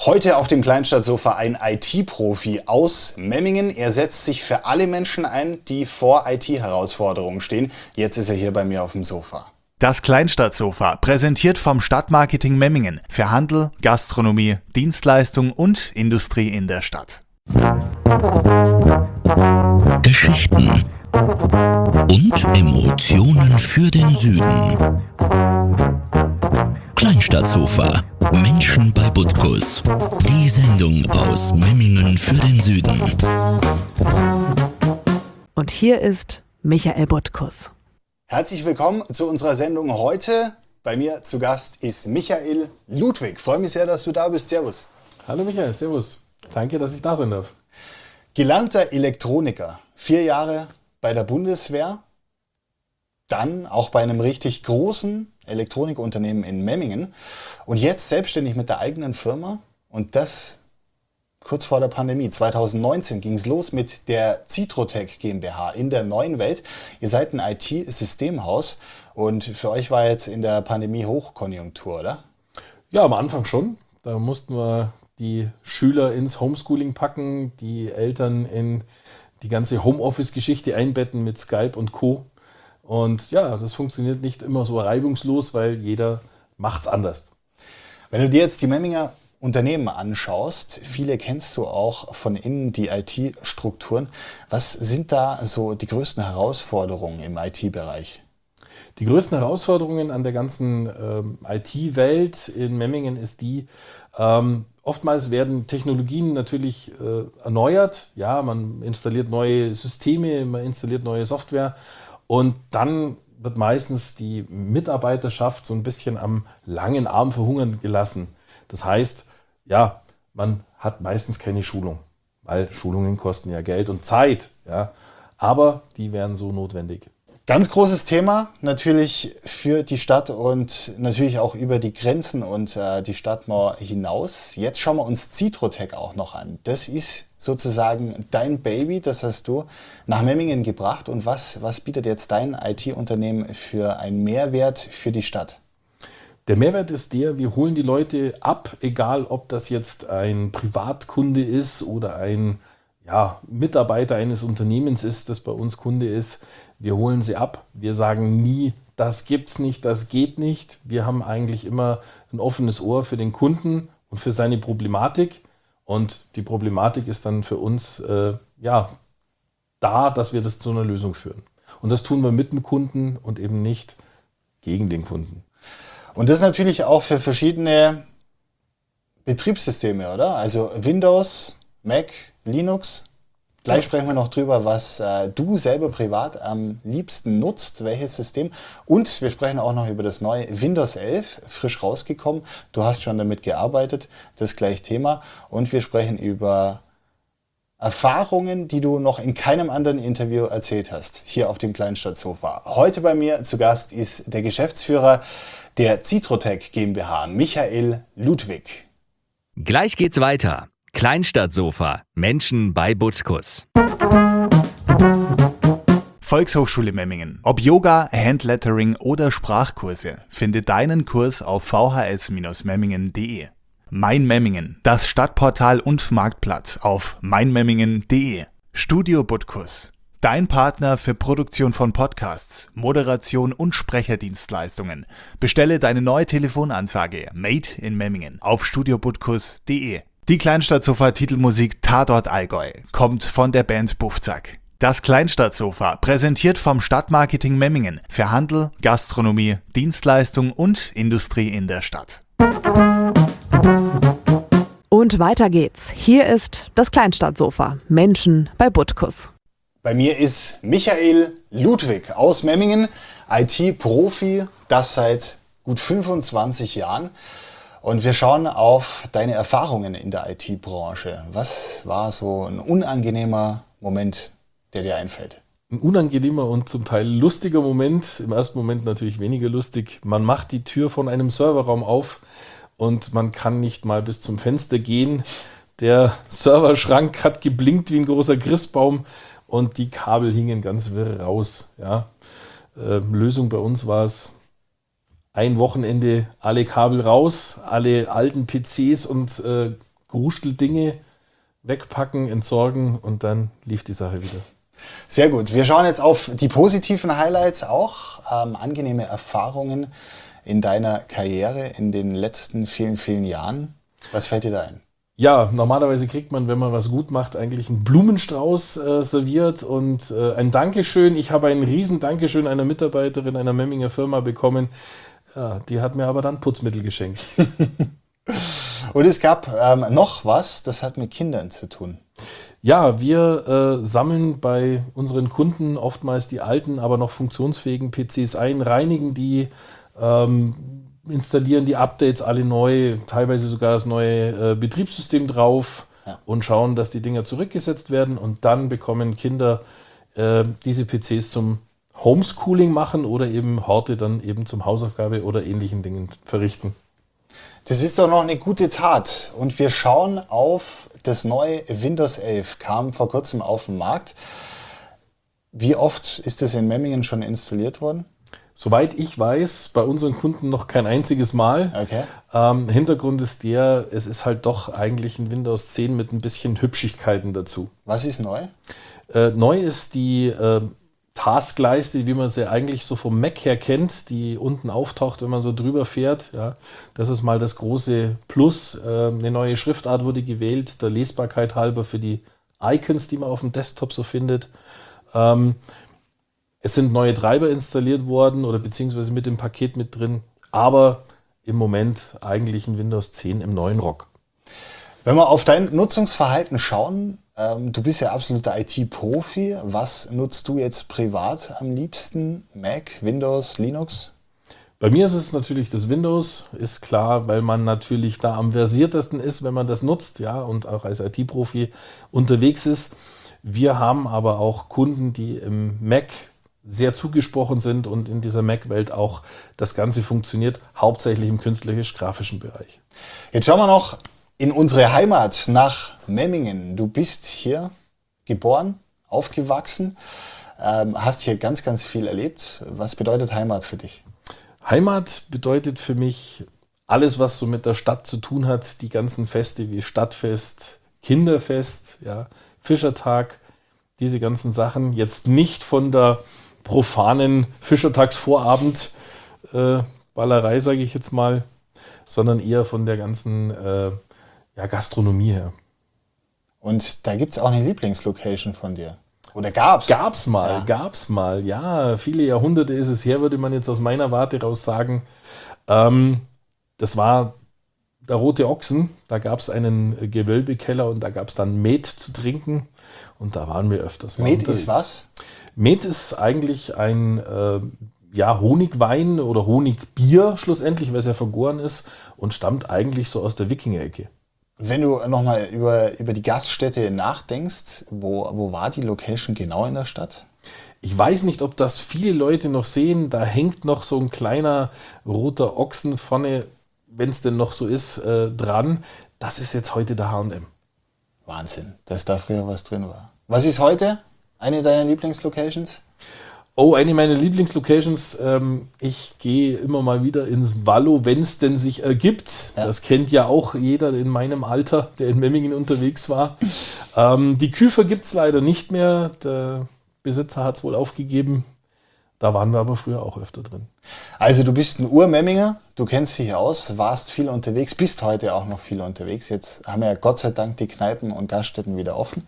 Heute auf dem Kleinstadtsofa ein IT-Profi aus Memmingen. Er setzt sich für alle Menschen ein, die vor IT-Herausforderungen stehen. Jetzt ist er hier bei mir auf dem Sofa. Das Kleinstadtsofa, präsentiert vom Stadtmarketing Memmingen für Handel, Gastronomie, Dienstleistung und Industrie in der Stadt. Geschichten und Emotionen für den Süden. Kleinstadtsofa, Menschen bei Butkus. Die Sendung aus Memmingen für den Süden. Und hier ist Michael Butkus. Herzlich willkommen zu unserer Sendung heute. Bei mir zu Gast ist Michael Ludwig. Freue mich sehr, dass du da bist. Servus. Hallo Michael, servus. Danke, dass ich da sein darf. Gelernter Elektroniker, 4 Jahre bei der Bundeswehr, dann auch bei einem richtig großen Elektronikunternehmen in Memmingen und jetzt selbstständig mit der eigenen Firma, und das kurz vor der Pandemie. 2019 ging es los mit der Citrotech GmbH in der neuen Welt. Ihr seid ein IT-Systemhaus und für euch war jetzt in der Pandemie Hochkonjunktur, oder? Ja, am Anfang schon. Da mussten wir die Schüler ins Homeschooling packen, die Eltern in die ganze Homeoffice-Geschichte einbetten mit Skype und Co. Und ja, das funktioniert nicht immer so reibungslos, weil jeder macht's anders. Wenn du dir jetzt die Memminger Unternehmen anschaust, viele kennst du auch von innen, die IT-Strukturen. Was sind da so die größten Herausforderungen im IT-Bereich? Die größten Herausforderungen an der ganzen IT-Welt in Memmingen ist die, oftmals werden Technologien natürlich erneuert. Ja, man installiert neue Systeme, man installiert neue Software und dann wird meistens die Mitarbeiterschaft so ein bisschen am langen Arm verhungern gelassen. Das heißt, ja, man hat meistens keine Schulung, weil Schulungen kosten ja Geld und Zeit. Ja, aber die wären so notwendig. Ganz großes Thema natürlich für die Stadt und natürlich auch über die Grenzen und die Stadtmauer hinaus. Jetzt schauen wir uns Citrotech auch noch an. Das ist sozusagen dein Baby, das hast du nach Memmingen gebracht. Und was bietet jetzt dein IT-Unternehmen für einen Mehrwert für die Stadt? Der Mehrwert ist der, wir holen die Leute ab, egal ob das jetzt ein Privatkunde ist oder ein Mitarbeiter eines Unternehmens ist, das bei uns Kunde ist. Wir holen sie ab. Wir sagen nie, das gibt's nicht, das geht nicht. Wir haben eigentlich immer ein offenes Ohr für den Kunden und für seine Problematik. Und die Problematik ist dann für uns da, dass wir das zu einer Lösung führen. Und das tun wir mit dem Kunden und eben nicht gegen den Kunden. Und das natürlich auch für verschiedene Betriebssysteme, oder? Also Windows, Mac, Linux. Gleich sprechen wir noch drüber, was du selber privat am liebsten nutzt, welches System. Und wir sprechen auch noch über das neue Windows 11, frisch rausgekommen. Du hast schon damit gearbeitet, das ist gleich Thema. Und wir sprechen über Erfahrungen, die du noch in keinem anderen Interview erzählt hast, hier auf dem Kleinstadtsofa. Heute bei mir zu Gast ist der Geschäftsführer der Citrotech GmbH, Michael Ludwig. Gleich geht's weiter. Kleinstadtsofa, Menschen bei Butkus. Volkshochschule Memmingen. Ob Yoga, Handlettering oder Sprachkurse, finde deinen Kurs auf vhs-memmingen.de. Mein Memmingen, das Stadtportal und Marktplatz auf meinmemmingen.de. Studio Butkus, dein Partner für Produktion von Podcasts, Moderation und Sprecherdienstleistungen. Bestelle deine neue Telefonansage Made in Memmingen auf studiobutkus.de. Die Kleinstadtsofa-Titelmusik Tatort Allgäu kommt von der Band Buffzack. Das Kleinstadtsofa, präsentiert vom Stadtmarketing Memmingen für Handel, Gastronomie, Dienstleistung und Industrie in der Stadt. Und weiter geht's. Hier ist das Kleinstadtsofa, Menschen bei Butkus. Bei mir ist Michael Ludwig aus Memmingen, IT-Profi, das seit gut 25 Jahren. Und wir schauen auf deine Erfahrungen in der IT-Branche. Was war so ein unangenehmer Moment, der dir einfällt? Ein unangenehmer und zum Teil lustiger Moment. Im ersten Moment natürlich weniger lustig. Man macht die Tür von einem Serverraum auf und man kann nicht mal bis zum Fenster gehen. Der Serverschrank hat geblinkt wie ein großer Christbaum und die Kabel hingen ganz wirr raus. Ja. Lösung bei uns war es, ein Wochenende alle Kabel raus, alle alten PCs und Grusteldinge wegpacken, entsorgen und dann lief die Sache wieder. Sehr gut. Wir schauen jetzt auf die positiven Highlights auch. Angenehme Erfahrungen in deiner Karriere in den letzten vielen, vielen Jahren. Was fällt dir da ein? Ja, normalerweise kriegt man, wenn man was gut macht, eigentlich einen Blumenstrauß serviert und ein Dankeschön. Ich habe ein riesen Dankeschön einer Mitarbeiterin einer Memminger Firma bekommen. Ja, die hat mir aber dann Putzmittel geschenkt. Und es gab noch was, das hat mit Kindern zu tun. Ja, wir sammeln bei unseren Kunden oftmals die alten, aber noch funktionsfähigen PCs ein, reinigen die, installieren die Updates alle neu, teilweise sogar das neue Betriebssystem drauf und schauen, dass die Dinger zurückgesetzt werden. Und dann bekommen Kinder diese PCs zum Homeschooling machen oder eben Horte dann eben zum Hausaufgabe oder ähnlichen Dingen verrichten. Das ist doch noch eine gute Tat. Und wir schauen auf das neue Windows 11, kam vor kurzem auf den Markt. Wie oft ist das in Memmingen schon installiert worden? Soweit ich weiß, bei unseren Kunden noch kein einziges Mal. Okay. Hintergrund ist es ist halt doch eigentlich ein Windows 10 mit ein bisschen Hübschigkeiten dazu. Was ist neu? Neu ist die Taskleiste, wie man sie eigentlich so vom Mac her kennt, die unten auftaucht, wenn man so drüber fährt. Ja, das ist mal das große Plus. Eine neue Schriftart wurde gewählt, der Lesbarkeit halber für die Icons, die man auf dem Desktop so findet. Es sind neue Treiber installiert worden oder beziehungsweise mit dem Paket mit drin, aber im Moment eigentlich ein Windows 10 im neuen Rock. Wenn wir auf dein Nutzungsverhalten schauen, du bist ja absoluter IT-Profi. Was nutzt du jetzt privat am liebsten? Mac, Windows, Linux? Bei mir ist es natürlich das Windows, ist klar, weil man natürlich da am versiertesten ist, wenn man das nutzt, ja, und auch als IT-Profi unterwegs ist. Wir haben aber auch Kunden, die im Mac sehr zugesprochen sind und in dieser Mac-Welt auch das Ganze funktioniert, hauptsächlich im künstlerisch-grafischen Bereich. Jetzt schauen wir noch in unsere Heimat nach Memmingen. Du bist hier geboren, aufgewachsen, hast hier ganz, ganz viel erlebt. Was bedeutet Heimat für dich? Heimat bedeutet für mich alles, was so mit der Stadt zu tun hat. Die ganzen Feste wie Stadtfest, Kinderfest, ja, Fischertag, diese ganzen Sachen. Jetzt nicht von der profanen Fischertagsvorabend Ballerei, sage ich jetzt mal, sondern eher von der ganzen Gastronomie her. Und da gibt es auch eine Lieblingslocation von dir? Oder gab's? Gab's mal. Ja, viele Jahrhunderte ist es her, würde man jetzt aus meiner Warte raus sagen. Das war der Rote Ochsen. Da gab es einen Gewölbekeller und da gab es dann Met zu trinken. Und da waren wir öfters mal Met unterwegs. ist was? Met ist eigentlich ein Honigwein oder Honigbier schlussendlich, weil es ja vergoren ist und stammt eigentlich so aus der Wikinger-Ecke. Wenn du nochmal über die Gaststätte nachdenkst, wo war die Location genau in der Stadt? Ich weiß nicht, ob das viele Leute noch sehen. Da hängt noch so ein kleiner roter Ochsen vorne, wenn es denn noch so ist, dran. Das ist jetzt heute der H&M. Wahnsinn, dass da früher was drin war. Was ist heute eine deiner Lieblingslocations? Oh, eine meiner Lieblingslocations. Ich gehe immer mal wieder ins Wallo, wenn es denn sich ergibt. Ja. Das kennt ja auch jeder in meinem Alter, der in Memmingen unterwegs war. Die Küfer gibt es leider nicht mehr. Der Besitzer hat es wohl aufgegeben. Da waren wir aber früher auch öfter drin. Also du bist ein Ur-Memminger, du kennst dich aus, warst viel unterwegs, bist heute auch noch viel unterwegs. Jetzt haben wir ja Gott sei Dank die Kneipen und Gaststätten wieder offen.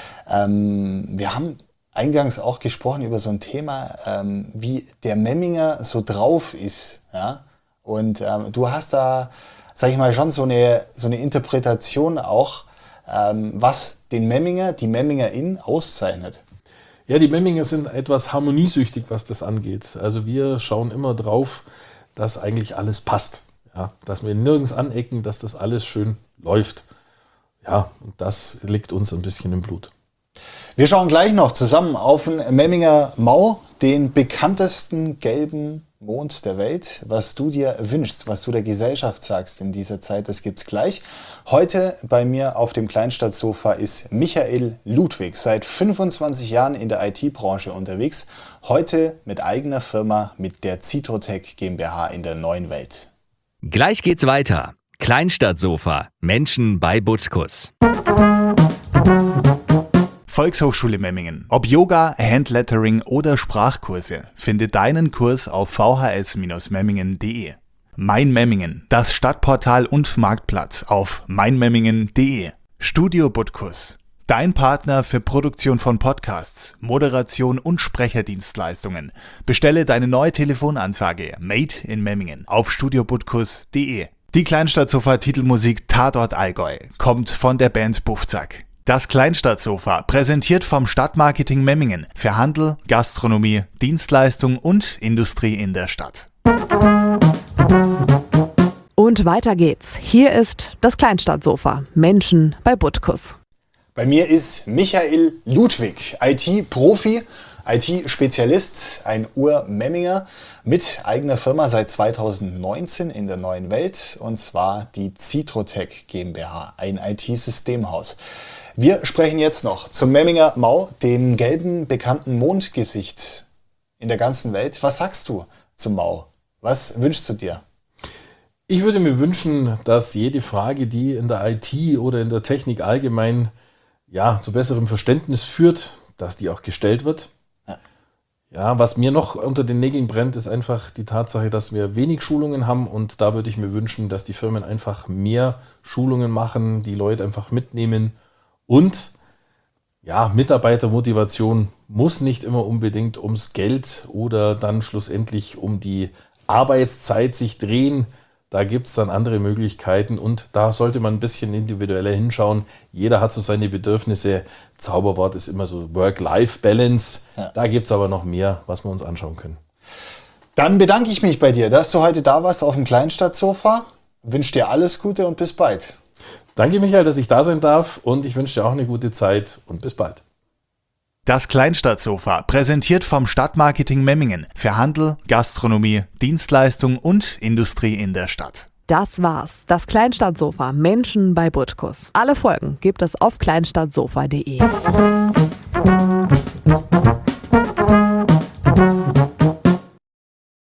Wir haben eingangs auch gesprochen über so ein Thema, wie der Memminger so drauf ist. Ja? Und du hast da, sag ich mal, schon so eine Interpretation auch, was den Memminger, die Memmingerin auszeichnet. Ja, die Memminger sind etwas harmoniesüchtig, was das angeht. Also wir schauen immer drauf, dass eigentlich alles passt. Ja? Dass wir nirgends anecken, dass das alles schön läuft. Ja, und das liegt uns ein bisschen im Blut. Wir schauen gleich noch zusammen auf den Memminger Mau, den bekanntesten gelben Mond der Welt. Was du dir wünschst, was du der Gesellschaft sagst in dieser Zeit, das gibt's gleich. Heute bei mir auf dem Kleinstadtsofa ist Michael Ludwig, seit 25 Jahren in der IT-Branche unterwegs. Heute mit eigener Firma, mit der Citrotech GmbH in der neuen Welt. Gleich geht's weiter. Kleinstadtsofa. Menschen bei Butkus. Volkshochschule Memmingen. Ob Yoga, Handlettering oder Sprachkurse, finde deinen Kurs auf vhs-memmingen.de. Mein Memmingen, das Stadtportal und Marktplatz auf meinmemmingen.de. Studio Butkus, dein Partner für Produktion von Podcasts, Moderation und Sprecherdienstleistungen. Bestelle deine neue Telefonansage Made in Memmingen auf studiobutkus.de. Die Kleinstadtsofa-Titelmusik Tatort Allgäu kommt von der Band Buffzack. Das Kleinstadtsofa, präsentiert vom Stadtmarketing Memmingen für Handel, Gastronomie, Dienstleistung und Industrie in der Stadt. Und weiter geht's. Hier ist das Kleinstadtsofa. Menschen bei Butkus. Bei mir ist Michael Ludwig, IT-Profi, IT-Spezialist, ein Ur-Memminger mit eigener Firma seit 2019 in der neuen Welt, und zwar die Citrotech GmbH, ein IT-Systemhaus. Wir sprechen jetzt noch zum Memminger Mau, dem gelben bekannten Mondgesicht in der ganzen Welt. Was sagst du zum Mau? Was wünschst du dir? Ich würde mir wünschen, dass jede Frage, die in der IT oder in der Technik allgemein zu besserem Verständnis führt, dass die auch gestellt wird. Ja, was mir noch unter den Nägeln brennt, ist einfach die Tatsache, dass wir wenig Schulungen haben, und da würde ich mir wünschen, dass die Firmen einfach mehr Schulungen machen, die Leute einfach mitnehmen, und Mitarbeitermotivation muss nicht immer unbedingt ums Geld oder dann schlussendlich um die Arbeitszeit sich drehen. Da gibt es dann andere Möglichkeiten, und da sollte man ein bisschen individueller hinschauen. Jeder hat so seine Bedürfnisse. Zauberwort ist immer so Work-Life-Balance. Ja. Da gibt es aber noch mehr, was wir uns anschauen können. Dann bedanke ich mich bei dir, dass du heute da warst auf dem Kleinstadtsofa. Wünsche dir alles Gute und bis bald. Danke, Michael, dass ich da sein darf, und ich wünsche dir auch eine gute Zeit und bis bald. Das Kleinstadtsofa, präsentiert vom Stadtmarketing Memmingen für Handel, Gastronomie, Dienstleistung und Industrie in der Stadt. Das war's. Das Kleinstadtsofa. Menschen bei Butkus. Alle Folgen gibt es auf kleinstadtsofa.de.